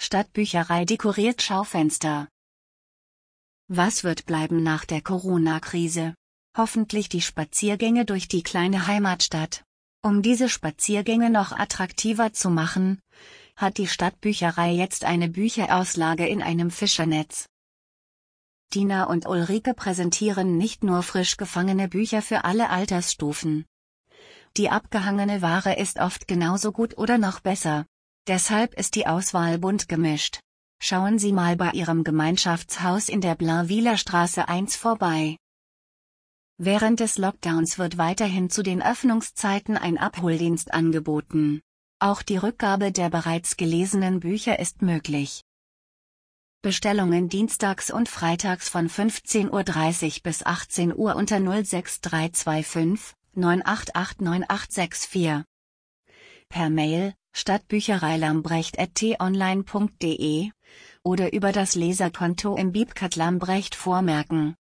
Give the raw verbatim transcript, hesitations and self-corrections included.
Stadtbücherei dekoriert Schaufenster. Was wird bleiben nach der Corona-Krise? Hoffentlich die Spaziergänge durch die kleine Heimatstadt. Um diese Spaziergänge noch attraktiver zu machen, hat die Stadtbücherei jetzt eine Bücherauslage in einem Fischernetz. Dina und Ulrike präsentieren nicht nur frisch gefangene Bücher für alle Altersstufen. Die abgehangene Ware ist oft genauso gut oder noch besser. Deshalb ist die Auswahl bunt gemischt. Schauen Sie mal bei Ihrem Gemeinschaftshaus in der Blainviller Straße eins vorbei. Während des Lockdowns wird weiterhin zu den Öffnungszeiten ein Abholdienst angeboten. Auch die Rückgabe der bereits gelesenen Bücher ist möglich. Bestellungen dienstags und freitags von fünfzehn Uhr dreißig bis achtzehn Uhr unter null sechs drei zwei fünf neun acht acht neun acht sechs vier. Per Mail stadtbücherei lambrecht at t online punkt de oder über das Leserkonto im Bibcat Lambrecht vormerken.